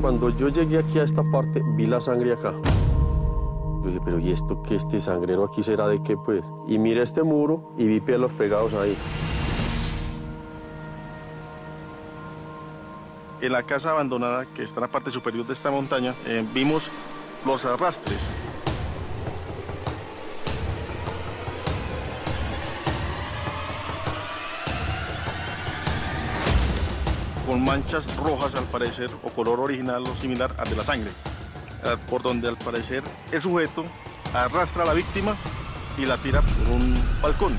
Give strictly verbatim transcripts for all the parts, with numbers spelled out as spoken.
cuando yo llegué aquí a esta parte, vi la sangre acá. Yo dije, pero ¿y esto qué? ¿Este sangrero aquí será de qué, pues? Y miré este muro y vi pelos pegados ahí. En la casa abandonada, que está en la parte superior de esta montaña, eh, vimos los arrastres. Con manchas rojas al parecer, o color original o similar al de la sangre, por donde al parecer el sujeto arrastra a la víctima y la tira por un balcón.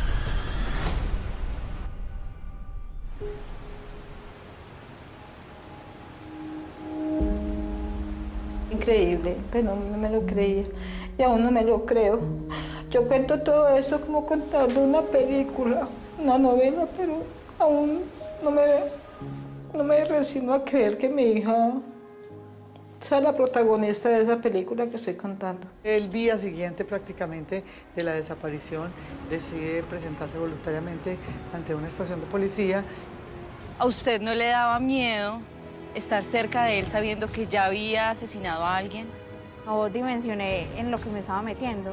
Increíble, pero no me lo creía y aún no me lo creo. Yo cuento todo eso como contando una película, una novela, pero aún no me, no me resigno a creer que mi hija sea la protagonista de esa película que estoy contando. El día siguiente prácticamente de la desaparición decide presentarse voluntariamente ante una estación de policía. ¿A usted no le daba miedo estar cerca de él sabiendo que ya había asesinado a alguien? No dimensioné en lo que me estaba metiendo.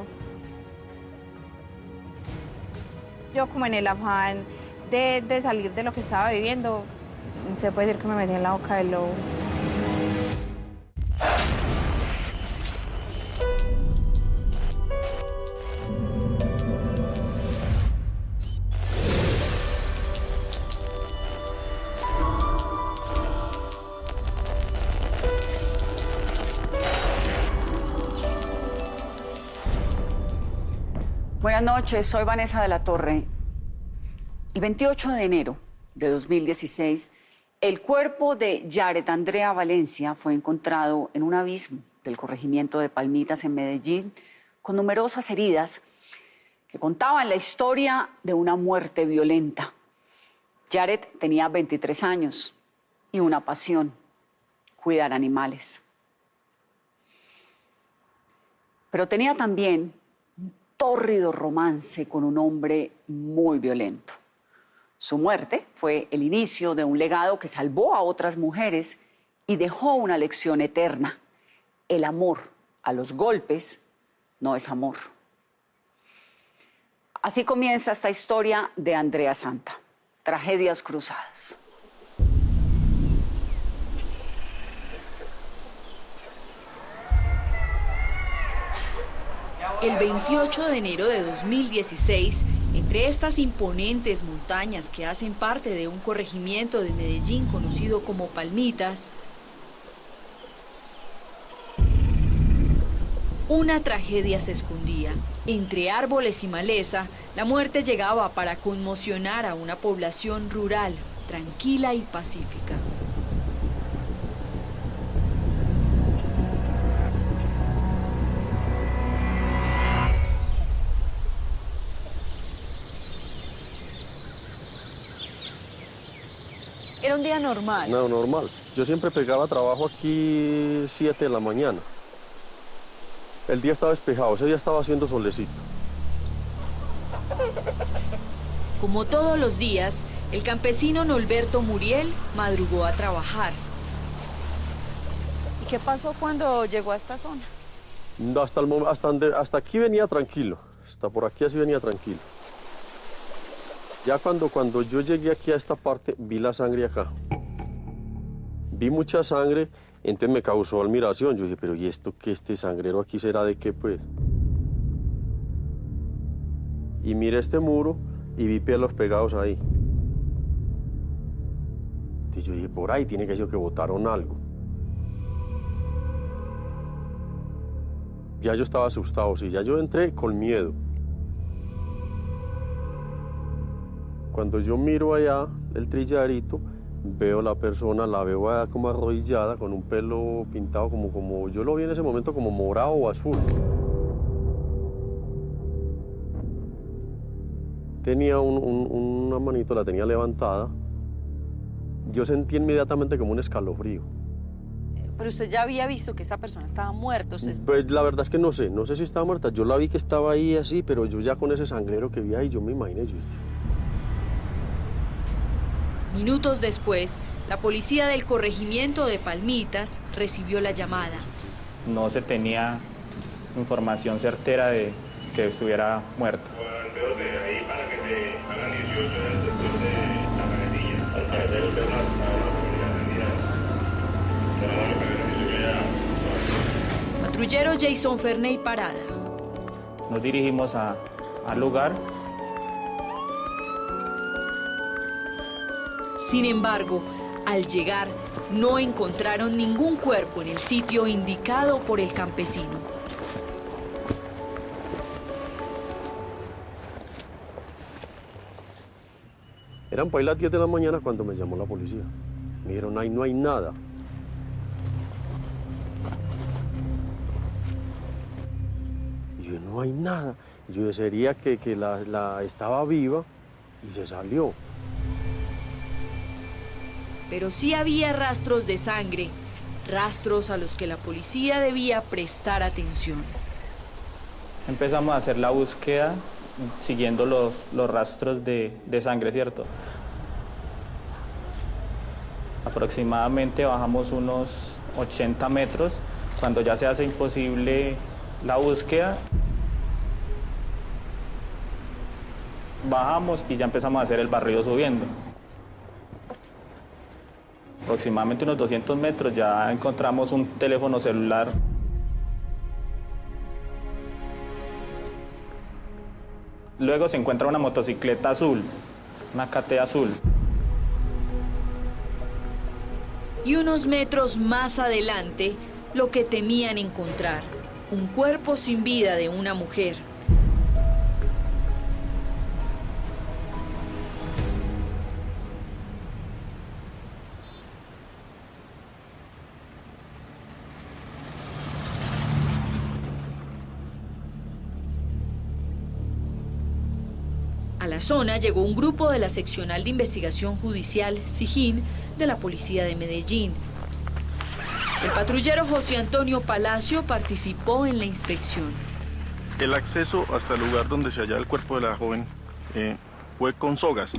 Yo como en el afán de, de salir de lo que estaba viviendo, se puede decir que me metí en la boca del lobo. Buenas noches, soy Vanessa de la Torre. El veintiocho de enero de dos mil dieciséis, el cuerpo de Yaret Andrea Valencia fue encontrado en un abismo del corregimiento de Palmitas en Medellín, con numerosas heridas que contaban la historia de una muerte violenta. Yaret tenía veintitrés años y una pasión: cuidar animales. Pero tenía también tórrido romance con un hombre muy violento. Su muerte fue el inicio de un legado que salvó a otras mujeres y dejó una lección eterna. El amor a los golpes no es amor. Así comienza esta historia de Andrea Santa. Tragedias cruzadas. El veintiocho de enero de dos mil dieciséis, entre estas imponentes montañas que hacen parte de un corregimiento de Medellín conocido como Palmitas, una tragedia se escondía. Entre árboles y maleza, la muerte llegaba para conmocionar a una población rural, tranquila y pacífica. Era un día normal. No, normal. Yo siempre pegaba trabajo aquí siete de la mañana. El día estaba despejado, ese día estaba haciendo solecito. Como todos los días, el campesino Norberto Muriel madrugó a trabajar. ¿Y qué pasó cuando llegó a esta zona? Hasta, el, hasta, hasta aquí venía tranquilo, hasta por aquí así venía tranquilo. Ya cuando, cuando yo llegué aquí a esta parte, vi la sangre acá. Vi mucha sangre, entonces me causó admiración. Yo dije, pero ¿y esto qué? ¿Este sangrero aquí será de qué, pues? Y miré este muro y vi pelos pegados ahí. Entonces yo dije, por ahí tiene que ser que botaron algo. Ya yo estaba asustado, sí, ya yo entré con miedo. Cuando yo miro allá el trillarito, veo la persona, la veo allá como arrodillada, con un pelo pintado como, como, yo lo vi en ese momento como morado o azul. Tenía un, un, una manito, la tenía levantada. Yo sentí inmediatamente como un escalofrío. Pero usted ya había visto que esa persona estaba muerta. Usted... Pues la verdad es que no sé, no sé si estaba muerta. Yo la vi que estaba ahí así, pero yo ya con ese sangrero que vi ahí, yo me imaginé. Yo... Minutos después, La policía del corregimiento de Palmitas recibió la llamada. No se tenía información certera de que estuviera muerto. Patrullero Jason Ferney Parada. Nos dirigimos a, al lugar. Sin embargo, al llegar, no encontraron ningún cuerpo en el sitio indicado por el campesino. Eran por ahí las diez de la mañana cuando me llamó la policía. Me dijeron, ahí no hay nada. Y yo, no hay nada. Y yo sería que, que la, la estaba viva y se salió. Pero sí había rastros de sangre, rastros a los que la policía debía prestar atención. Empezamos a hacer la búsqueda siguiendo los, los rastros de, de sangre, ¿cierto? Aproximadamente bajamos unos ochenta metros. Cuando ya se hace imposible la búsqueda, bajamos y ya empezamos a hacer el barrido subiendo. Aproximadamente unos doscientos metros ya encontramos un teléfono celular. Luego se encuentra una motocicleta azul, una K T azul. Y unos metros más adelante, lo que temían encontrar, un cuerpo sin vida de una mujer. A la zona llegó un grupo de la Seccional de Investigación Judicial, SIJIN, de la Policía de Medellín. El patrullero José Antonio Palacio participó en la inspección. El acceso hasta el lugar donde se hallaba el cuerpo de la joven eh, fue con sogas.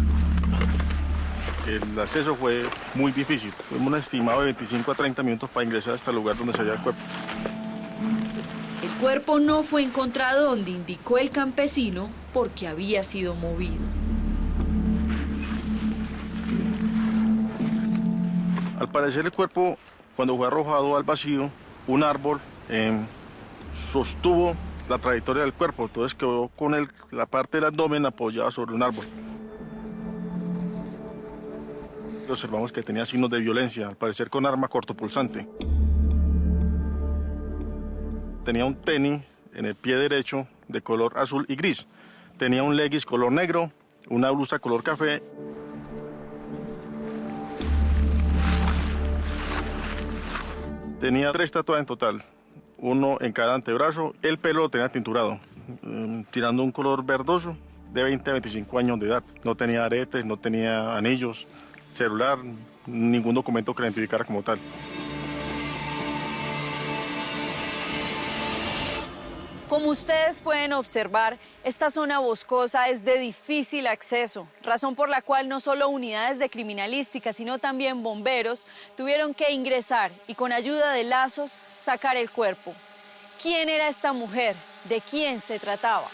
El acceso fue muy difícil. Tuvimos un estimado de veinticinco a treinta minutos para ingresar hasta el lugar donde se hallaba el cuerpo. El cuerpo no fue encontrado donde indicó el campesino porque había sido movido. Al parecer el cuerpo, cuando fue arrojado al vacío, un árbol eh, sostuvo la trayectoria del cuerpo, entonces quedó con el, la parte del abdomen apoyada sobre un árbol. Observamos que tenía signos de violencia, al parecer con arma cortopulsante. Tenía un tenis en el pie derecho de color azul y gris. Tenía un leggings color negro, una blusa color café. Tenía tres tatuajes en total, uno en cada antebrazo. El pelo lo tenía tinturado, eh, tirando un color verdoso, de veinte a veinticinco años de edad. No tenía aretes, no tenía anillos, celular, ningún documento que la identificara como tal. Como ustedes pueden observar, esta zona boscosa es de difícil acceso, razón por la cual no solo unidades de criminalística, sino también bomberos tuvieron que ingresar y con ayuda de lazos sacar el cuerpo. ¿Quién era esta mujer? ¿De quién se trataba?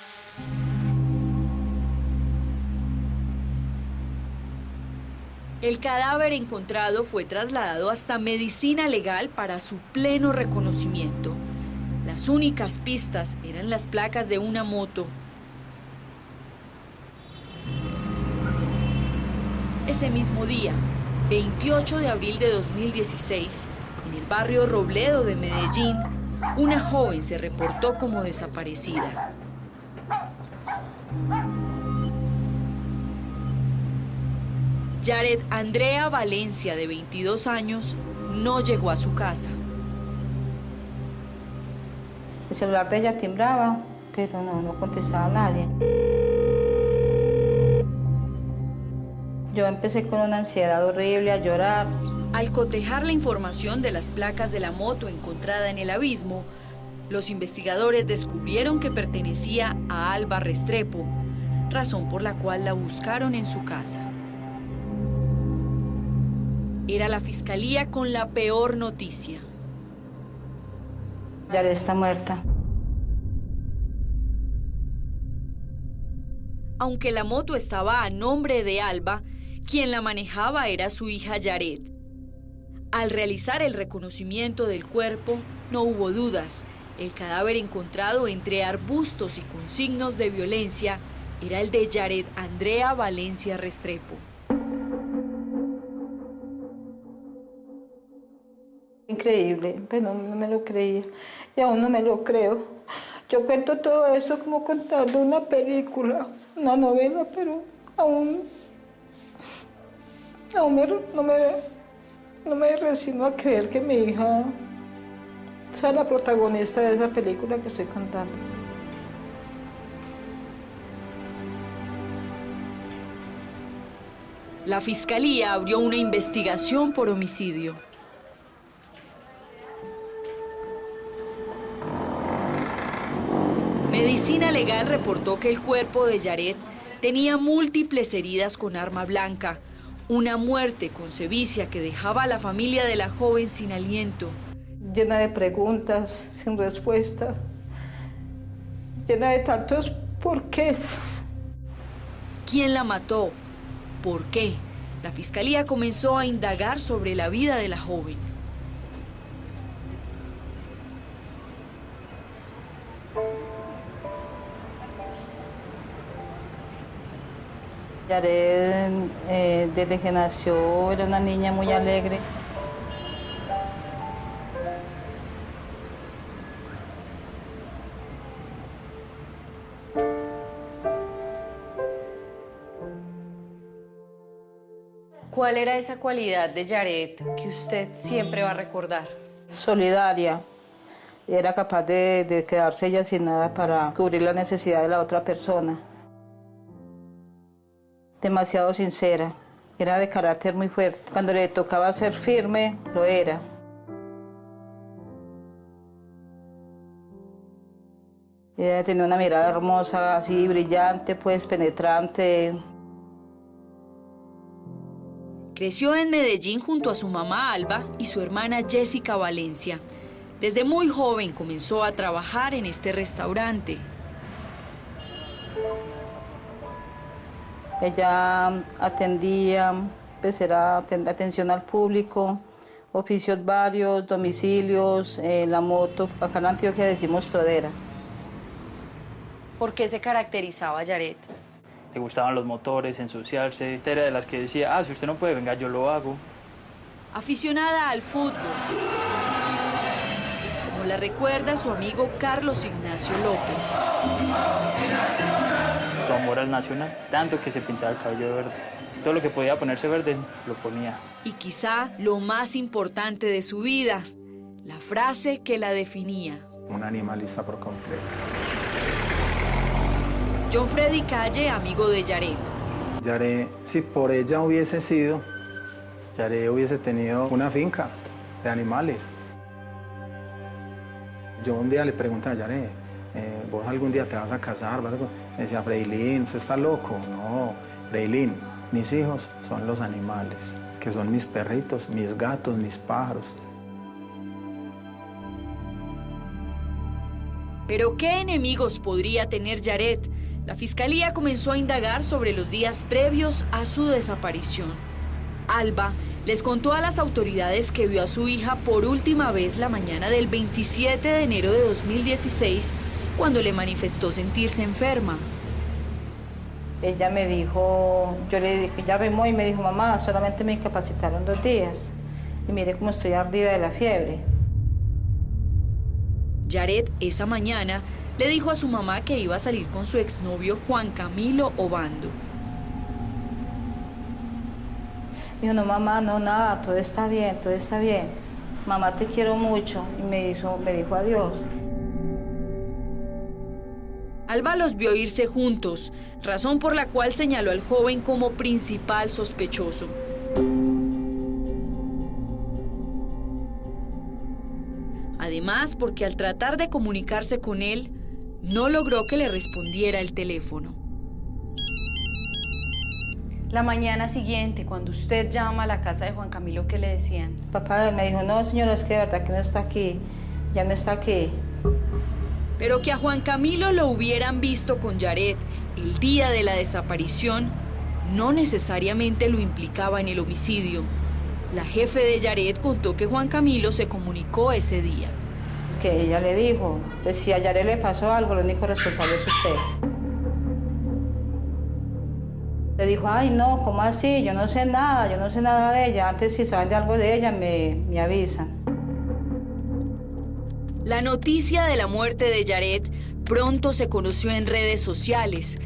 El cadáver encontrado fue trasladado hasta Medicina Legal para su pleno reconocimiento. Las únicas pistas eran las placas de una moto. Ese mismo día, veintiocho de abril de dos mil dieciséis, en el barrio Robledo de Medellín, una joven se reportó como desaparecida. Yaret Andrea Valencia, de veintidós años, no llegó a su casa. El celular de ella timbraba, pero no, no contestaba a nadie. Yo empecé con una ansiedad horrible, a llorar. Al cotejar la información de las placas de la moto encontrada en el abismo, los investigadores descubrieron que pertenecía a Alba Restrepo, razón por la cual la buscaron en su casa. era la fiscalía con la peor noticia. Yaret está muerta. Aunque la moto estaba a nombre de Alba, quien la manejaba era su hija Yaret. Al realizar el reconocimiento del cuerpo, no hubo dudas. El cadáver encontrado entre arbustos y con signos de violencia era el de Yaret Andrea Valencia Restrepo. Increíble, pero no me lo creía y aún no me lo creo. Yo cuento todo eso como contando una película, una novela, pero aún, aún me, no, me, no me resigno a creer que mi hija sea la protagonista de esa película que estoy contando. La fiscalía abrió una investigación por homicidio. Medicina Legal reportó que el cuerpo de Yaret tenía múltiples heridas con arma blanca, una muerte con sevicia que dejaba a la familia de la joven sin aliento. Llena de preguntas, sin respuesta, llena de tantos porqués. ¿Quién la mató? ¿Por qué? La fiscalía comenzó a indagar sobre la vida de la joven. Yaret, eh, desde que nació, era una niña muy alegre. ¿Cuál era esa cualidad de Yaret que usted siempre va a recordar? Solidaria. Era capaz de, de quedarse ella sin nada para cubrir la necesidad de la otra persona. Demasiado sincera. Era de carácter muy fuerte. Cuando le tocaba ser firme, lo era. Ella tenía una mirada hermosa, así brillante, pues penetrante. Creció en Medellín junto a su mamá Alba y su hermana Jessica Valencia. Desde muy joven comenzó a trabajar en este restaurante. Ella atendía, pues era atención al público, oficios varios, domicilios, eh, la moto. Acá en Antioquia decimos todera. ¿Por qué se caracterizaba Yaret? Le gustaban los motores, ensuciarse. Era de las que decía, ah, si usted no puede, venga, yo lo hago. Aficionada al fútbol, como la recuerda su amigo Carlos Ignacio López. Su amor al nacional, tanto que se pintaba el cabello de verde. Todo lo que podía ponerse verde, lo ponía. Y quizá lo más importante de su vida, la frase que la definía. Un animalista por completo. John Freddy Calle, amigo de Yaret. Yaret, si por ella hubiese sido, Yaret hubiese tenido una finca de animales. Yo un día le pregunté a Yaret, eh, ¿vos algún día te vas a casar? ¿Vas a... Me decía, Freilín, ¿usted está loco? No, Freilín, mis hijos son los animales, que son mis perritos, mis gatos, mis pájaros. ¿Pero qué enemigos podría tener Yaret? La fiscalía comenzó a indagar sobre los días previos a su desaparición. Alba les contó a las autoridades que vio a su hija por última vez la mañana del veintisiete de enero de dos mil dieciséis, cuando le manifestó sentirse enferma. Ella me dijo, yo le dije, ya vemos, y me dijo, mamá, solamente me incapacitaron dos días. Y mire cómo estoy ardida de la fiebre. Yaret esa mañana le dijo a su mamá que iba a salir con su exnovio Juan Camilo Obando. Dijo, no, mamá, no, nada, todo está bien, todo está bien. Mamá, te quiero mucho. Y me dijo, me dijo adiós. Alba los vio irse juntos, razón por la cual señaló al joven como principal sospechoso. Además, porque al tratar de comunicarse con él, no logró que le respondiera el teléfono. La mañana siguiente, cuando usted llama a la casa de Juan Camilo, ¿qué le decían? Papá me dijo, no, señora, es que de verdad que no está aquí, ya no está aquí. Pero que a Juan Camilo lo hubieran visto con Yaret el día de la desaparición no necesariamente lo implicaba en el homicidio. La jefe de Yaret contó que Juan Camilo se comunicó ese día. Es que ella le dijo, pues si a Yaret le pasó algo, lo único responsable es usted. Le dijo, ay no, ¿cómo así? Yo no sé nada, yo no sé nada de ella. Antes si saben de algo de ella, me, me avisan. La noticia de la muerte de Yaret pronto se conoció en redes sociales,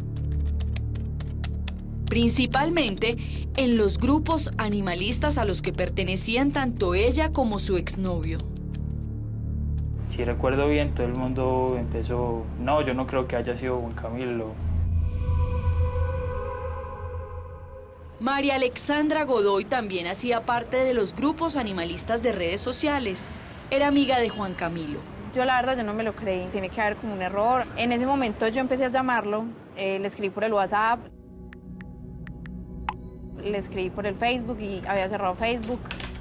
principalmente en los grupos animalistas a los que pertenecían tanto ella como su exnovio. Si recuerdo bien, todo el mundo empezó, no, yo no creo que haya sido Juan Camilo. María Alexandra Godoy también hacía parte de los grupos animalistas de redes sociales. Era amiga de Juan Camilo. Yo la verdad yo no me lo creí, tiene que haber como un error. En ese momento yo empecé a llamarlo, eh, le escribí por el WhatsApp, le escribí por el Facebook y había cerrado Facebook.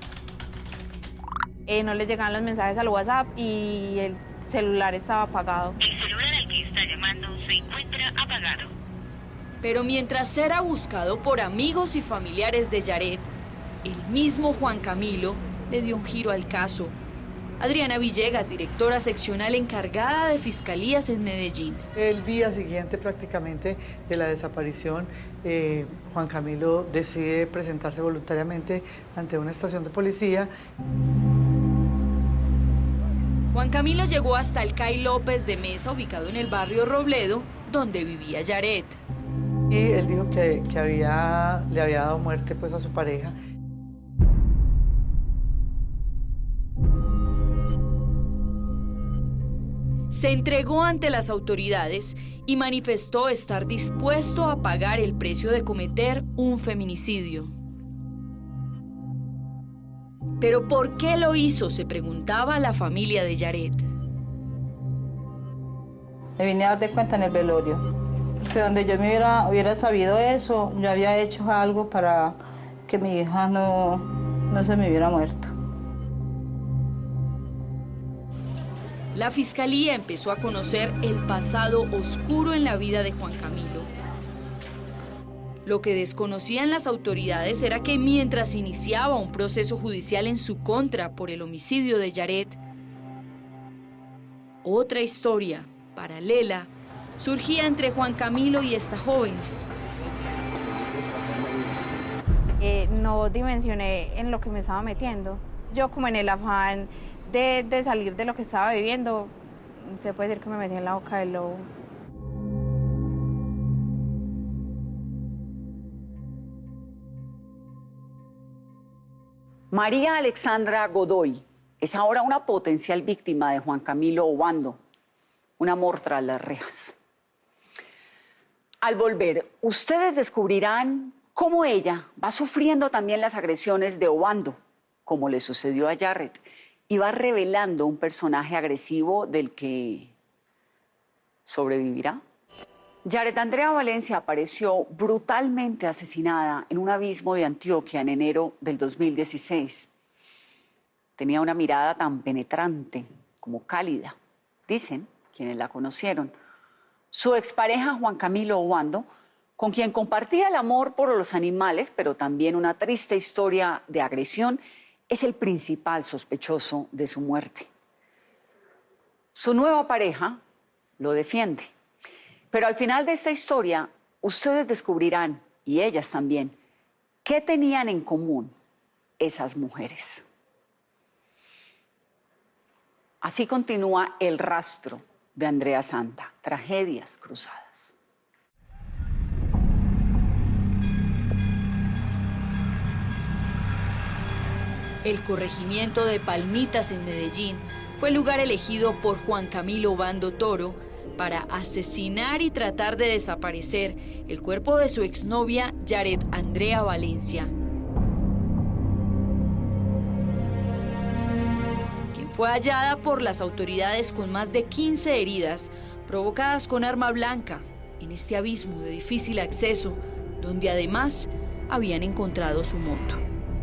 Eh, no les llegaban los mensajes al WhatsApp y el celular estaba apagado. El celular al que está llamando se encuentra apagado. Pero mientras era buscado por amigos y familiares de Yaret, el mismo Juan Camilo le dio un giro al caso. Adriana Villegas, directora seccional encargada de Fiscalías en Medellín. El día siguiente prácticamente de la desaparición, eh, Juan Camilo decide presentarse voluntariamente ante una estación de policía. Juan Camilo llegó hasta el C A I López de Mesa, ubicado en el barrio Robledo, donde vivía Yaret. Y él dijo que, que había, le había dado muerte pues, a su pareja. Se entregó ante las autoridades y manifestó estar dispuesto a pagar el precio de cometer un feminicidio. ¿Pero por qué lo hizo?, se preguntaba la familia de Yaret. Me vine a dar de cuenta en el velorio. Que donde yo me hubiera, hubiera sabido eso, yo había hecho algo para que mi hija no, no se me hubiera muerto. La fiscalía empezó a conocer el pasado oscuro en la vida de Juan Camilo. Lo que desconocían las autoridades era que mientras iniciaba un proceso judicial en su contra por el homicidio de Yaret, otra historia paralela surgía entre Juan Camilo y esta joven. Eh, no dimensioné en lo que me estaba metiendo. Yo como en el afán de, de salir de lo que estaba viviendo, se puede decir que me metí en la boca del lobo. María Alexandra Godoy es ahora una potencial víctima de Juan Camilo Obando, un amor tras las rejas. Al volver, ustedes descubrirán cómo ella va sufriendo también las agresiones de Obando, como le sucedió a Yaret, y va revelando un personaje agresivo del que sobrevivirá. Yaret Andrea Valencia apareció brutalmente asesinada en un abismo de Antioquia en enero del dos mil dieciséis. Tenía una mirada tan penetrante como cálida, dicen quienes la conocieron. Su expareja Juan Camilo Obando, con quien compartía el amor por los animales, pero también una triste historia de agresión, es el principal sospechoso de su muerte. Su nueva pareja lo defiende. Pero al final de esta historia, ustedes descubrirán, y ellas también, qué tenían en común esas mujeres. Así continúa el rastro de Andrea Santa, tragedias cruzadas. El corregimiento de Palmitas en Medellín fue el lugar elegido por Juan Camilo Obando Toro para asesinar y tratar de desaparecer el cuerpo de su exnovia Yaret Andrea Valencia, quien fue hallada por las autoridades con más de quince heridas provocadas con arma blanca en este abismo de difícil acceso donde además habían encontrado su moto.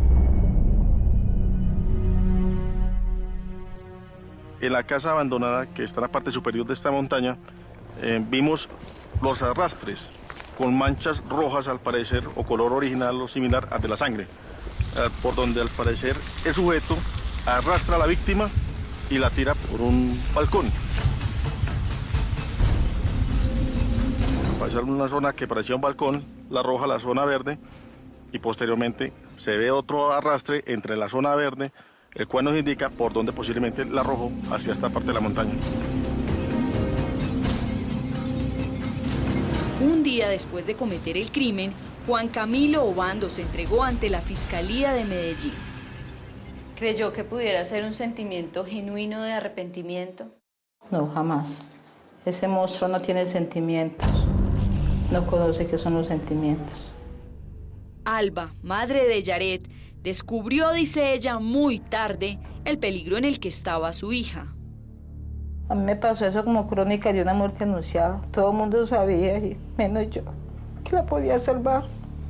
En la casa abandonada, que está en la parte superior de esta montaña, eh, vimos los arrastres con manchas rojas al parecer, o color original o similar al de la sangre, eh, por donde al parecer el sujeto arrastra a la víctima y la tira por un balcón. Pasar una zona que parecía un balcón, la roja, la zona verde, y posteriormente se ve otro arrastre entre la zona verde, el cual nos indica por dónde posiblemente la arrojó hacia esta parte de la montaña. Un día después de cometer el crimen, Juan Camilo Obando se entregó ante la Fiscalía de Medellín. ¿Creyó que pudiera ser un sentimiento genuino de arrepentimiento? No, jamás. Ese monstruo no tiene sentimientos. No conoce qué son los sentimientos. Alba, madre de Yaret, descubrió, dice ella, muy tarde, el peligro en el que estaba su hija. A mí me pasó eso como crónica de una muerte anunciada. Todo el mundo sabía, y menos yo, que la podía salvar.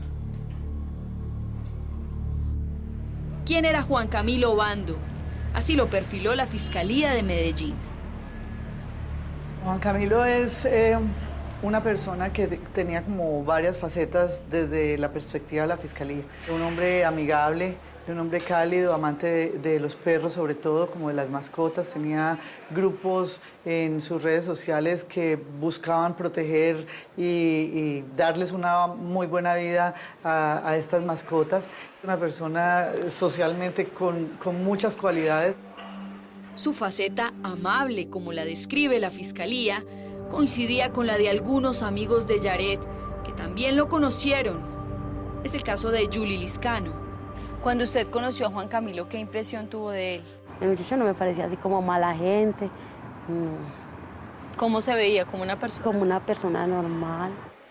¿Quién era Juan Camilo Obando? Así lo perfiló la Fiscalía de Medellín. Juan Camilo es eh, una persona que tenía como varias facetas desde la perspectiva de la Fiscalía. Un hombre amigable, un hombre cálido, amante de, de los perros, sobre todo como de las mascotas. Tenía grupos en sus redes sociales que buscaban proteger y, y darles una muy buena vida a, a estas mascotas. Una persona socialmente con, con muchas cualidades. Su faceta amable, como la describe la Fiscalía, coincidía con la de algunos amigos de Yaret, que también lo conocieron. Es el caso de Julie Liscano. Cuando usted conoció a Juan Camilo, ¿qué impresión tuvo de él? El muchacho no me parecía así como mala gente. No. ¿Cómo se veía? ¿Como una persona? Como una persona normal.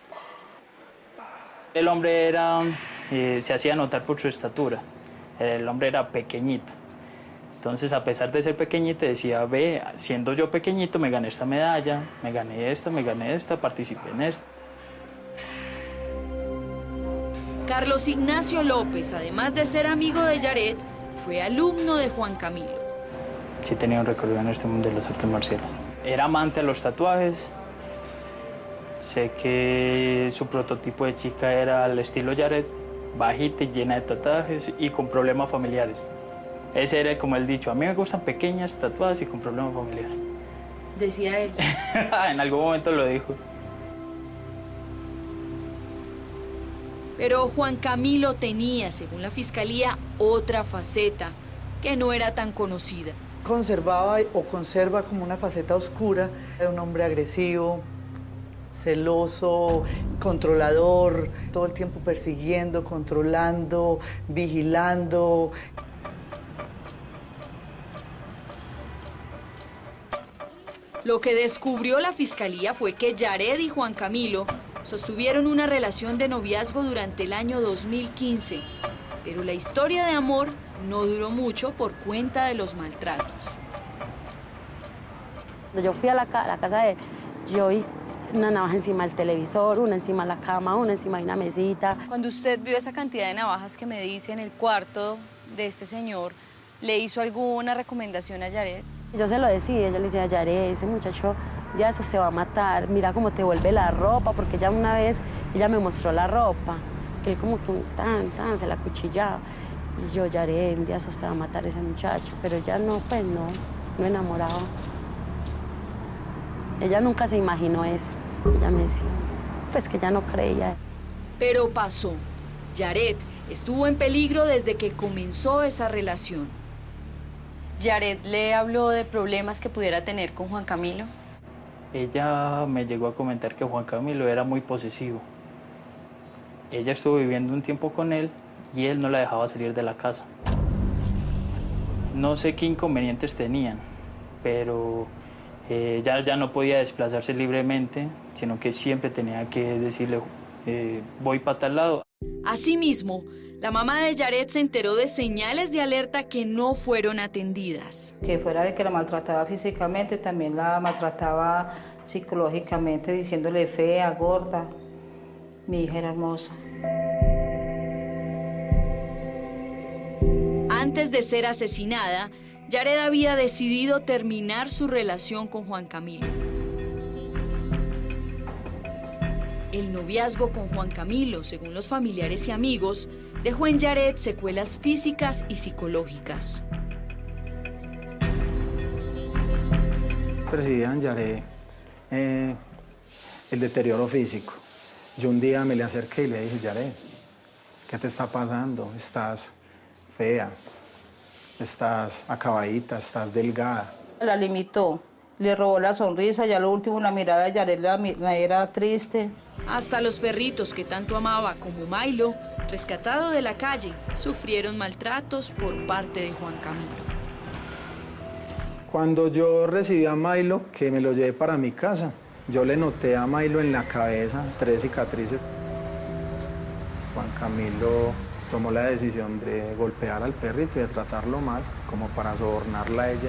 El hombre era, eh, se hacía notar por su estatura. El hombre era pequeñito. Entonces, a pesar de ser pequeñito, decía, ve, siendo yo pequeñito, me gané esta medalla, me gané esta, me gané esta, participé en esto. Carlos Ignacio López, además de ser amigo de Yaret, fue alumno de Juan Camilo. Sí tenía un recorrido en este mundo de las artes marciales. Era amante a los tatuajes. Sé que su prototipo de chica era al estilo Yaret, bajita y llena de tatuajes y con problemas familiares. Ese era como el dicho, a mí me gustan pequeñas, tatuadas y con problemas familiares. Decía él. En algún momento lo dijo. Pero Juan Camilo tenía, según la Fiscalía, otra faceta que no era tan conocida. Conservaba o conserva como una faceta oscura de un hombre agresivo, celoso, controlador, todo el tiempo persiguiendo, controlando, vigilando. Lo que descubrió la Fiscalía fue que Yaret y Juan Camilo sostuvieron una relación de noviazgo durante el año dos mil quince, pero la historia de amor no duró mucho por cuenta de los maltratos. Cuando yo fui a la, a la casa de él, yo vi una navaja encima del televisor, una encima de la cama, una encima de una mesita. Cuando usted vio esa cantidad de navajas que me dice en el cuarto de este señor, ¿le hizo alguna recomendación a Yaret? Yo se lo decía, yo le decía a Yaret, ese muchacho ya eso se va a matar, mira cómo te vuelve la ropa, porque ya una vez ella me mostró la ropa, que él como que tan, tan, se la cuchillaba. Y yo, Yaret, un día eso se va a matar ese muchacho, pero ella no, pues no, no enamorado. Ella nunca se imaginó eso, ella me decía, pues que ella no creía. Pero pasó. Yaret estuvo en peligro desde que comenzó esa relación. ¿Yaret le habló de problemas que pudiera tener con Juan Camilo? Ella me llegó a comentar que Juan Camilo era muy posesivo. Ella estuvo viviendo un tiempo con él y él no la dejaba salir de la casa. No sé qué inconvenientes tenían, pero eh, ella ya no podía desplazarse libremente, sino que siempre tenía que decirle, eh, voy para tal lado. Asimismo, la mamá de Yaret se enteró de señales de alerta que no fueron atendidas. Que fuera de que la maltrataba físicamente, también la maltrataba psicológicamente, diciéndole fea, gorda. Mi hija era hermosa. Antes de ser asesinada, Yaret había decidido terminar su relación con Juan Camilo. El noviazgo con Juan Camilo, según los familiares y amigos, dejó en Yaret secuelas físicas y psicológicas. Percibía en Yaret eh, el deterioro físico. Yo un día me le acerqué y le dije, Yaret, ¿qué te está pasando? Estás fea, estás acabadita, estás delgada. La limitó, le robó la sonrisa, ya lo último, la mirada de Yaret la, la era triste. Hasta los perritos que tanto amaba, como Milo, rescatado de la calle, sufrieron maltratos por parte de Juan Camilo. Cuando yo recibí a Milo, que me lo llevé para mi casa, yo le noté a Milo en la cabeza tres cicatrices. Juan Camilo tomó la decisión de golpear al perrito y de tratarlo mal, como para sobornarla a ella.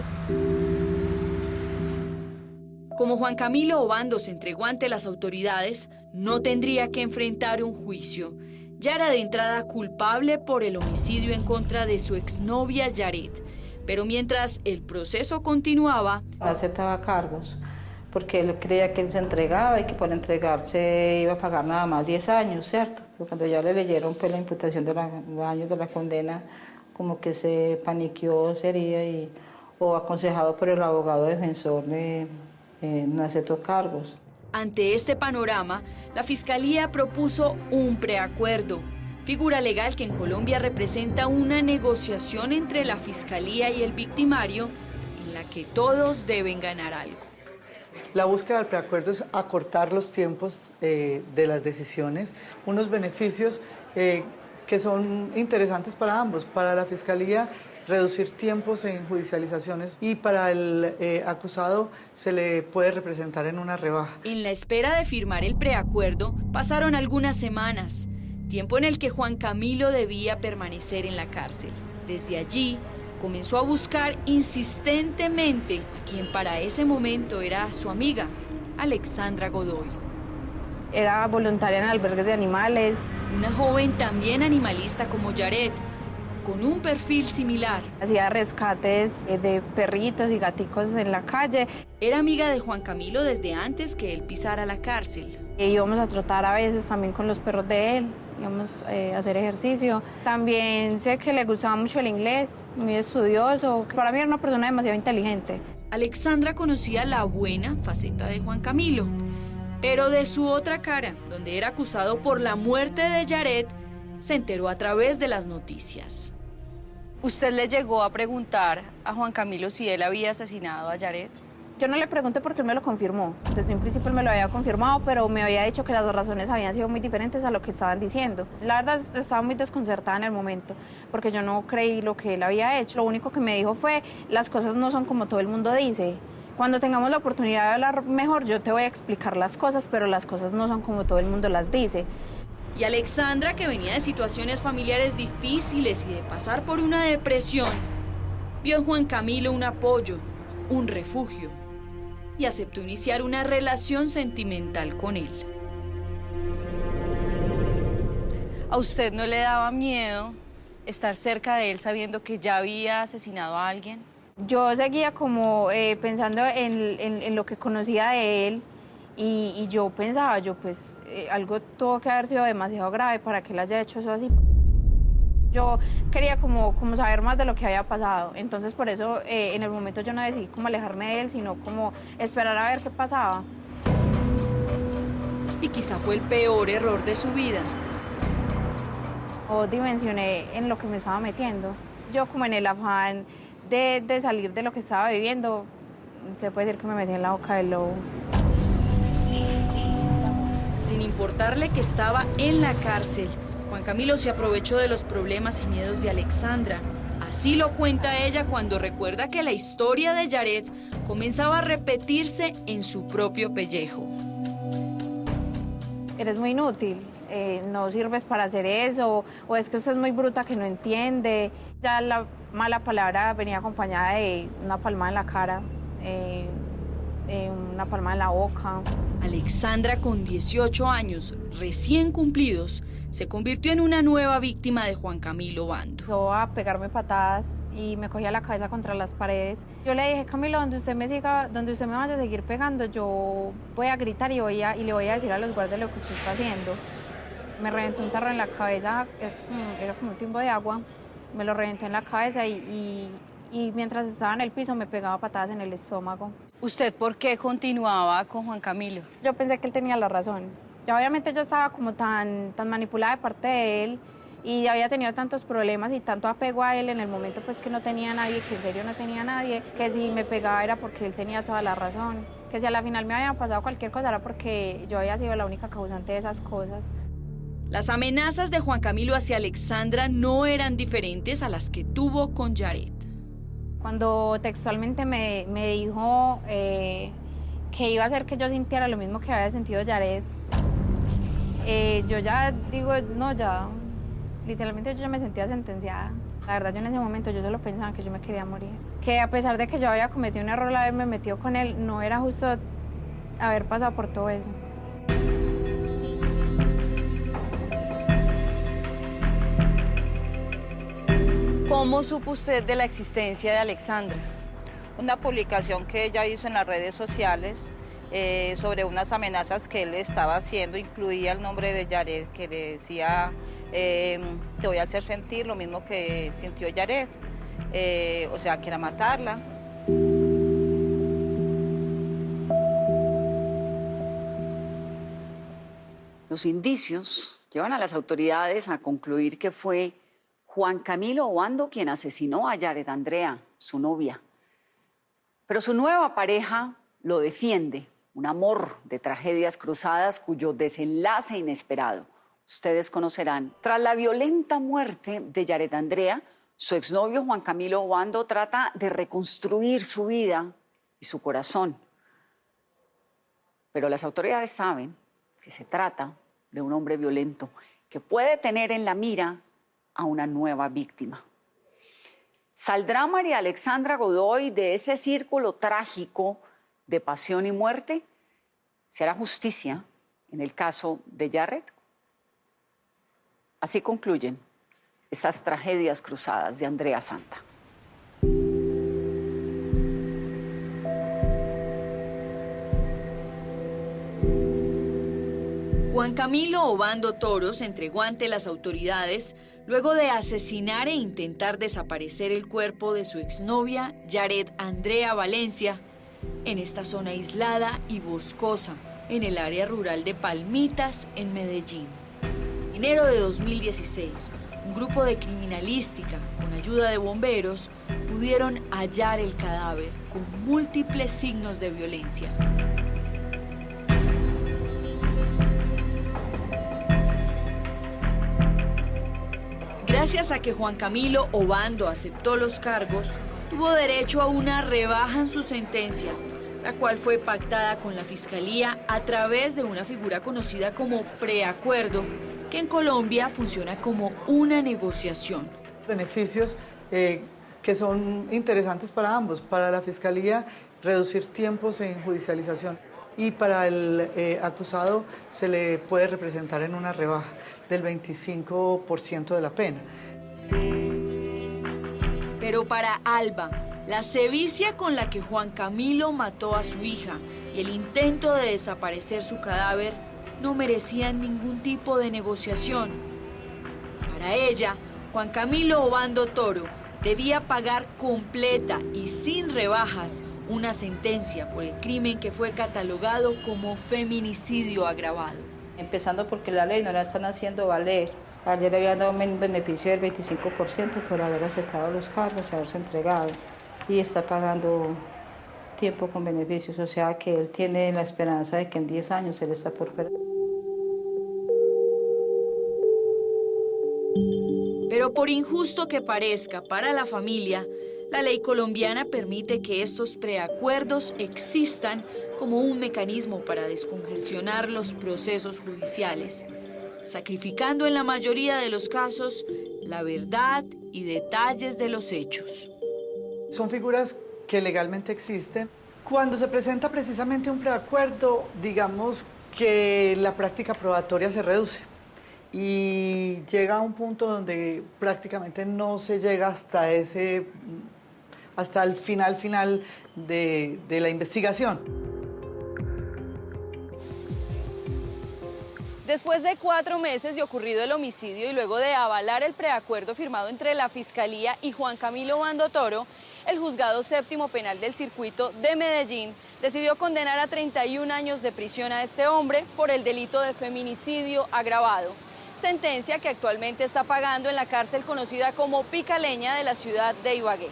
Como Juan Camilo Obando se entregó ante las autoridades, no tendría que enfrentar un juicio. Ya era de entrada culpable por el homicidio en contra de su exnovia Yaret. Pero mientras el proceso continuaba, aceptaba cargos, porque él creía que él se entregaba y que por entregarse iba a pagar nada más diez años, ¿cierto? Pero cuando ya le leyeron pues, la imputación de la, los años de la condena, como que se paniqueó sería y, o aconsejado por el abogado defensor, eh, eh, no aceptó cargos. Ante este panorama, la Fiscalía propuso un preacuerdo, figura legal que en Colombia representa una negociación entre la Fiscalía y el victimario en la que todos deben ganar algo. La búsqueda del preacuerdo es acortar los tiempos eh, de las decisiones, unos beneficios eh, que son interesantes para ambos, para la Fiscalía reducir tiempos en judicializaciones y para el eh, acusado se le puede representar en una rebaja. En la espera de firmar el preacuerdo pasaron algunas semanas, tiempo en el que Juan Camilo debía permanecer en la cárcel. Desde allí comenzó a buscar insistentemente a quien para ese momento era su amiga, Alexandra Godoy. Era voluntaria en albergues de animales. Una joven también animalista como Yaret, con un perfil similar. Hacía rescates de perritos y gaticos en la calle. Era amiga de Juan Camilo desde antes que él pisara la cárcel. E íbamos a trotar a veces también con los perros de él, íbamos eh, a hacer ejercicio. También sé que le gustaba mucho el inglés, muy estudioso. Para mí era una persona demasiado inteligente. Alexandra conocía la buena faceta de Juan Camilo, pero de su otra cara, donde era acusado por la muerte de Yaret, se enteró a través de las noticias. ¿Usted le llegó a preguntar a Juan Camilo si él había asesinado a Yaret? Yo no le pregunté porque él me lo confirmó. Desde un principio él me lo había confirmado, pero me había dicho que las razones habían sido muy diferentes a lo que estaban diciendo. La verdad estaba muy desconcertada en el momento, porque yo no creí lo que él había hecho. Lo único que me dijo fue, las cosas no son como todo el mundo dice. Cuando tengamos la oportunidad de hablar mejor, yo te voy a explicar las cosas, pero las cosas no son como todo el mundo las dice. Y Alexandra, que venía de situaciones familiares difíciles y de pasar por una depresión, vio en Juan Camilo un apoyo, un refugio, y aceptó iniciar una relación sentimental con él. ¿A usted no le daba miedo estar cerca de él sabiendo que ya había asesinado a alguien? Yo seguía como eh, pensando en, en, en lo que conocía de él y, y yo pensaba, yo pues eh, algo tuvo que haber sido demasiado grave para que él haya hecho eso así. Yo quería como, como saber más de lo que había pasado, entonces por eso eh, en el momento yo no decidí como alejarme de él, sino como esperar a ver qué pasaba. Y quizá fue el peor error de su vida. No dimensioné en lo que me estaba metiendo. Yo como en el afán de, de salir de lo que estaba viviendo, se puede decir que me metí en la boca del lobo. Sin importarle que estaba en la cárcel, Juan Camilo se aprovechó de los problemas y miedos de Alexandra. Así lo cuenta ella cuando recuerda que la historia de Yaret comenzaba a repetirse en su propio pellejo. Eres muy inútil, eh, no sirves para hacer eso, o es que usted es muy bruta que no entiende. Ya la mala palabra venía acompañada de una palmada en la cara. Eh, eh, una palma en la boca. Alexandra, con dieciocho años recién cumplidos, se convirtió en una nueva víctima de Juan Camilo Obando. Empezó a pegarme patadas y me cogía la cabeza contra las paredes. Yo le dije, Camilo, donde usted me siga, donde usted me vaya a seguir pegando, yo voy a gritar y, voy a, y le voy a decir a los guardias lo que usted está haciendo. Me reventó un tarro en la cabeza, era como un timbo de agua, me lo reventó en la cabeza y, y, y mientras estaba en el piso me pegaba patadas en el estómago. ¿Usted por qué continuaba con Juan Camilo? Yo pensé que él tenía la razón. Ya obviamente ya estaba como tan, tan manipulada de parte de él y había tenido tantos problemas y tanto apego a él en el momento pues que no tenía nadie, que en serio no tenía nadie, que si me pegaba era porque él tenía toda la razón, que si a la final me había pasado cualquier cosa era porque yo había sido la única causante de esas cosas. Las amenazas de Juan Camilo hacia Alexandra no eran diferentes a las que tuvo con Yaret. Cuando textualmente me, me dijo eh, que iba a hacer que yo sintiera lo mismo que había sentido Yaret, eh, yo ya digo, no, ya, literalmente yo ya me sentía sentenciada. La verdad, yo en ese momento yo solo pensaba que yo me quería morir. Que a pesar de que yo había cometido un error al haberme metido con él, no era justo haber pasado por todo eso. ¿Cómo supo usted de la existencia de Alexandra? Una publicación que ella hizo en las redes sociales eh, sobre unas amenazas que él estaba haciendo, incluía el nombre de Yaret, que le decía, eh, te voy a hacer sentir lo mismo que sintió Yaret, eh, o sea, que era matarla. Los indicios llevan a las autoridades a concluir que fue Juan Camilo Obando quien asesinó a Yaret Andrea, su novia. Pero su nueva pareja lo defiende, un amor de tragedias cruzadas cuyo desenlace inesperado ustedes conocerán. Tras la violenta muerte de Yaret Andrea, su exnovio Juan Camilo Obando trata de reconstruir su vida y su corazón. Pero las autoridades saben que se trata de un hombre violento que puede tener en la mira a una nueva víctima. ¿Saldrá María Alexandra Godoy de ese círculo trágico de pasión y muerte? ¿Se hará justicia en el caso de Yaret? Así concluyen esas tragedias cruzadas de Andrea Santa. Juan Camilo Obando Toro se entregó ante las autoridades luego de asesinar e intentar desaparecer el cuerpo de su exnovia, Yaret Andrea Valencia, en esta zona aislada y boscosa, en el área rural de Palmitas, en Medellín. En enero de dos mil dieciséis, un grupo de criminalística, con ayuda de bomberos, pudieron hallar el cadáver con múltiples signos de violencia. Gracias a que Juan Camilo Obando aceptó los cargos, tuvo derecho a una rebaja en su sentencia, la cual fue pactada con la Fiscalía a través de una figura conocida como preacuerdo, que en Colombia funciona como una negociación. Beneficios eh, que son interesantes para ambos. Para la Fiscalía, reducir tiempos en judicialización. Y para el eh, acusado se le puede representar en una rebaja del veinticinco por ciento de la pena. Pero para Alba, la sevicia con la que Juan Camilo mató a su hija y el intento de desaparecer su cadáver no merecían ningún tipo de negociación. Para ella, Juan Camilo Obando Toro debía pagar completa y sin rebajas una sentencia por el crimen que fue catalogado como feminicidio agravado. Empezando porque la ley no la están haciendo valer. Ayer le habían dado un beneficio del veinticinco por ciento por haber aceptado los cargos y haberse entregado. Y está pagando tiempo con beneficios, o sea que él tiene la esperanza de que en diez años él está por fuera. Pero por injusto que parezca para la familia, la ley colombiana permite que estos preacuerdos existan como un mecanismo para descongestionar los procesos judiciales, sacrificando en la mayoría de los casos la verdad y detalles de los hechos. Son figuras que legalmente existen, Cuando se presenta precisamente un preacuerdo, digamos que la práctica probatoria se reduce y llega a un punto donde prácticamente no se llega hasta ese, hasta el final final de, de la investigación. Después de cuatro meses de ocurrido el homicidio y luego de avalar el preacuerdo firmado entre la Fiscalía y Juan Camilo Obando Toro, el Juzgado Séptimo Penal del Circuito de Medellín decidió condenar a treinta y un años de prisión a este hombre por el delito de feminicidio agravado. Sentencia que actualmente está pagando en la cárcel conocida como Picaleña de la ciudad de Ibagué.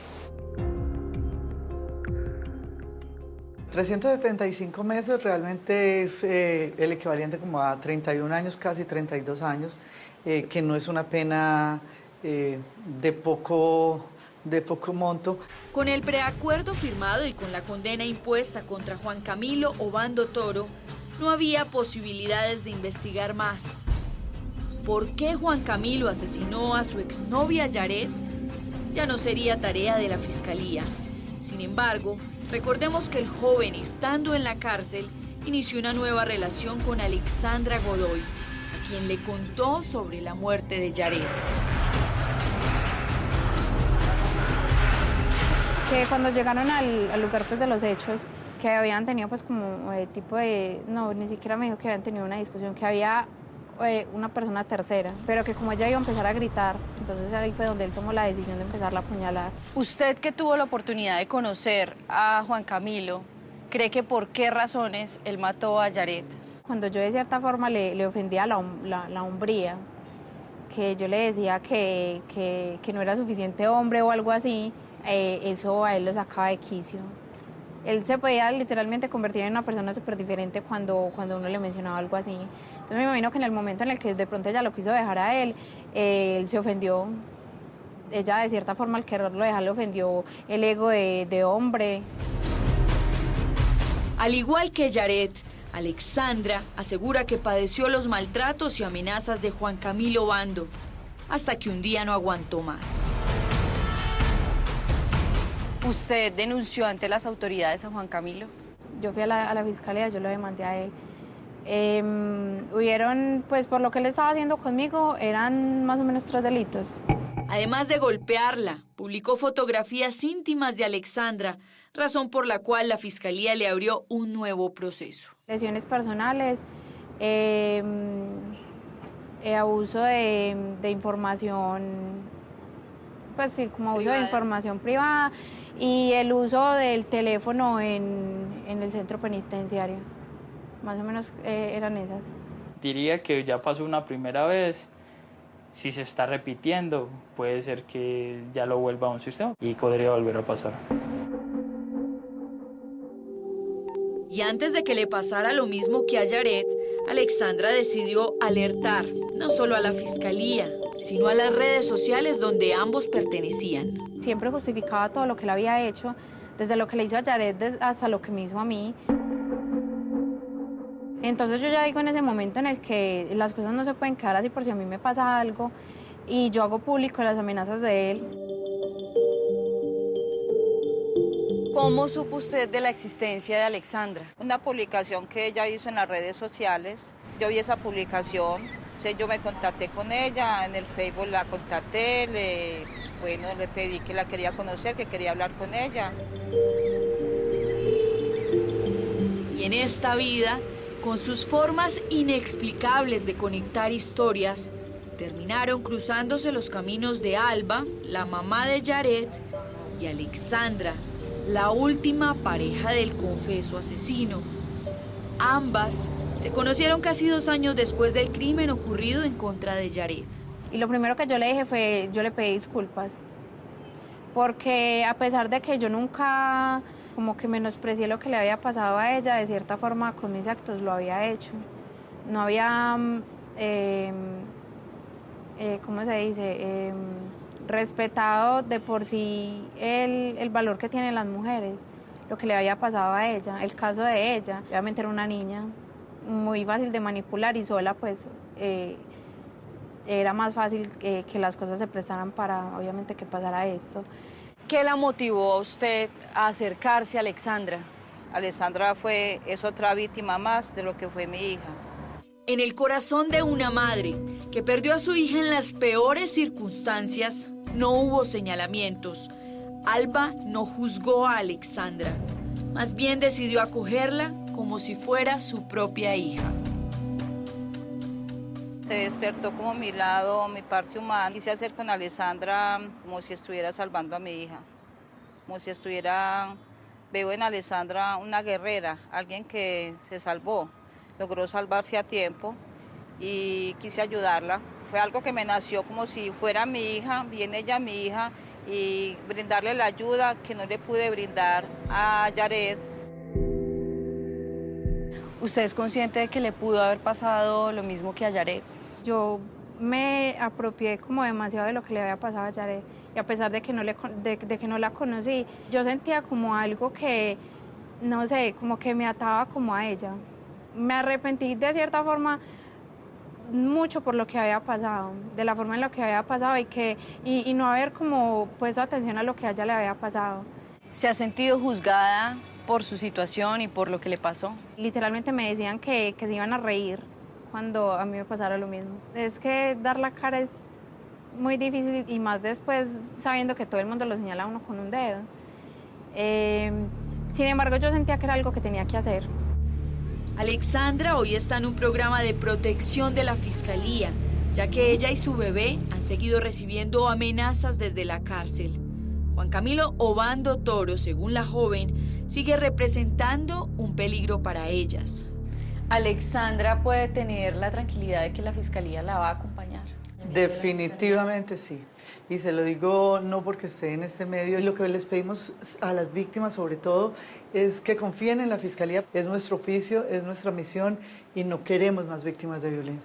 trescientos setenta y cinco meses realmente es eh, el equivalente como a treinta y un años, casi treinta y dos años, eh, que no es una pena eh, de poco, de poco monto. Con el preacuerdo firmado y con la condena impuesta contra Juan Camilo Obando Toro, no había posibilidades de investigar más. ¿Por qué Juan Camilo asesinó a su exnovia Yaret? Ya no sería tarea de la Fiscalía. Sin embargo, recordemos que el joven, estando en la cárcel, inició una nueva relación con Alexandra Godoy, a quien le contó sobre la muerte de Yaret. Que cuando llegaron al, al lugar pues, de los hechos, que habían tenido pues como eh, tipo de... No, ni siquiera me dijo que habían tenido una discusión, que había eh, una persona tercera, pero que como ella iba a empezar a gritar, entonces ahí fue donde él tomó la decisión de empezarla a apuñalar. Usted que tuvo la oportunidad de conocer a Juan Camilo, ¿cree que por qué razones él mató a Yaret? Cuando yo de cierta forma le, le ofendía la, la, la hombría, que yo le decía que, que, que no era suficiente hombre o algo así, eh, eso a él lo sacaba de quicio. Él se podía literalmente convertir en una persona súper diferente cuando, cuando uno le mencionaba algo así. Entonces me imagino que en el momento en el que de pronto ella lo quiso dejar a él, eh, él se ofendió. Ella de cierta forma al quererlo dejar le ofendió el ego de, de hombre. Al igual que Yaret, Alexandra asegura que padeció los maltratos y amenazas de Juan Camilo Obando, hasta que un día no aguantó más. ¿Usted denunció ante las autoridades a Juan Camilo? Yo fui a la, a la fiscalía, yo lo demandé a él. Eh, hubieron, pues por lo que él estaba haciendo conmigo, eran más o menos tres delitos. Además de golpearla, publicó fotografías íntimas de Alexandra, razón por la cual la Fiscalía le abrió un nuevo proceso. Lesiones personales, eh, eh, abuso de, de información, pues sí, como abuso de información privada y el uso del teléfono en, en el centro penitenciario. Más o menos eh, eran esas. Diría que ya pasó una primera vez. Si se está repitiendo, puede ser que ya lo vuelva a un sistema y podría volver a pasar. Y antes de que le pasara lo mismo que a Yaret, Alexandra decidió alertar no solo a la Fiscalía, sino a las redes sociales donde ambos pertenecían. Siempre justificaba todo lo que él había hecho, desde lo que le hizo a Yaret hasta lo que me hizo a mí. Entonces yo ya digo en ese momento en el que las cosas no se pueden quedar así por si a mí me pasa algo y yo hago público las amenazas de él. ¿Cómo supo usted de la existencia de Alexandra? Una publicación que ella hizo en las redes sociales. Yo vi esa publicación, o sea, yo me contacté con ella, en el Facebook la contacté, le, bueno, le pedí que la quería conocer, que quería hablar con ella. Y en esta vida, con sus formas inexplicables de conectar historias, terminaron cruzándose los caminos de Alba, la mamá de Yaret, y Alexandra, la última pareja del confeso asesino. Ambas se conocieron casi dos años después del crimen ocurrido en contra de Yaret. Y lo primero que yo le dije fue, yo le pedí disculpas, porque a pesar de que yo nunca como que menosprecié lo que le había pasado a ella, de cierta forma con mis actos lo había hecho. No había, eh, eh, ¿cómo se dice?, eh, respetado de por sí el, el valor que tienen las mujeres, lo que le había pasado a ella, el caso de ella. Obviamente era una niña muy fácil de manipular y sola pues eh, era más fácil eh, que las cosas se prestaran para obviamente que pasara esto. ¿Qué la motivó a usted a acercarse a Alexandra? Alessandra fue, es otra víctima más de lo que fue mi hija. En el corazón de una madre que perdió a su hija en las peores circunstancias, no hubo señalamientos. Alba no juzgó a Alexandra, más bien decidió acogerla como si fuera su propia hija. Se despertó como mi lado, mi parte humana. Quise hacer con Alessandra como si estuviera salvando a mi hija, como si estuviera... Veo en Alessandra una guerrera, alguien que se salvó, logró salvarse a tiempo y quise ayudarla. Fue algo que me nació como si fuera mi hija, viene ella mi hija, y brindarle la ayuda que no le pude brindar a Yaret. ¿Usted es consciente de que le pudo haber pasado lo mismo que a Yaret? Yo me apropié como demasiado de lo que le había pasado a Yaret. Y a pesar de que, no le, de, de que no la conocí, yo sentía como algo que, no sé, como que me ataba como a ella. Me arrepentí de cierta forma mucho por lo que había pasado, de la forma en la que había pasado y, que, y, y no haber como puesto atención a lo que a ella le había pasado. ¿Se ha sentido juzgada por su situación y por lo que le pasó? Literalmente me decían que, que se iban a reír cuando a mí me pasara lo mismo. Es que dar la cara es muy difícil y más después sabiendo que todo el mundo lo señala a uno con un dedo. Eh, sin embargo, yo sentía que era algo que tenía que hacer. Alexandra hoy está en un programa de protección de la Fiscalía, ya que ella y su bebé han seguido recibiendo amenazas desde la cárcel. Juan Camilo Obando Toro, según la joven, sigue representando un peligro para ellas. ¿Alexandra puede tener la tranquilidad de que la Fiscalía la va a acompañar? Definitivamente sí. Y se lo digo no porque esté en este medio. Y lo que les pedimos a las víctimas, sobre todo, es que confíen en la Fiscalía. Es nuestro oficio, es nuestra misión y no queremos más víctimas de violencia.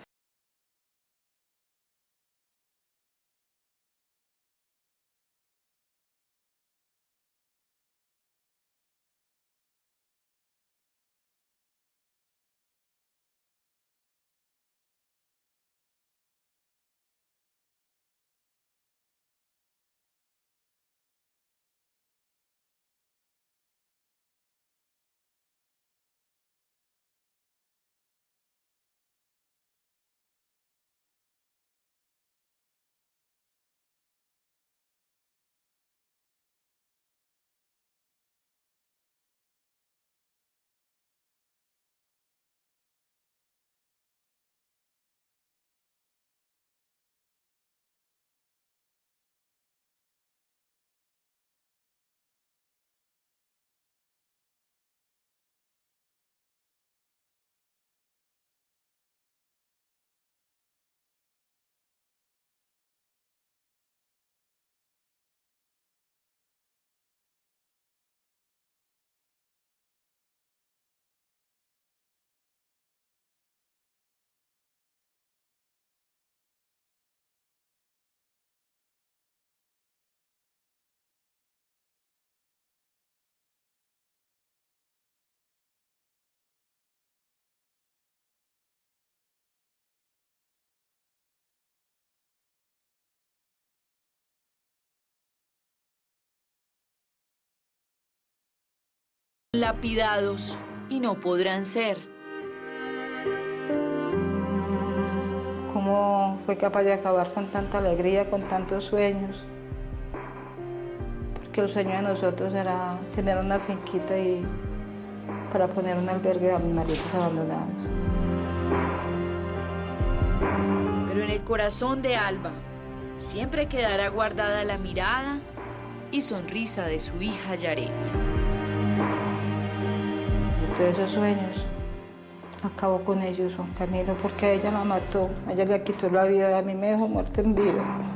Lapidados y no podrán ser. ¿Cómo fue capaz de acabar con tanta alegría, con tantos sueños? Porque el sueño de nosotros era tener una finquita y para poner un albergue a animalitos abandonados. Pero en el corazón de Alba siempre quedará guardada la mirada y sonrisa de su hija Yaret. Todos esos sueños, acabó con ellos, Juan Camilo, porque a ella la mató, a ella le quitó la vida, a mí me dejó muerta en vida.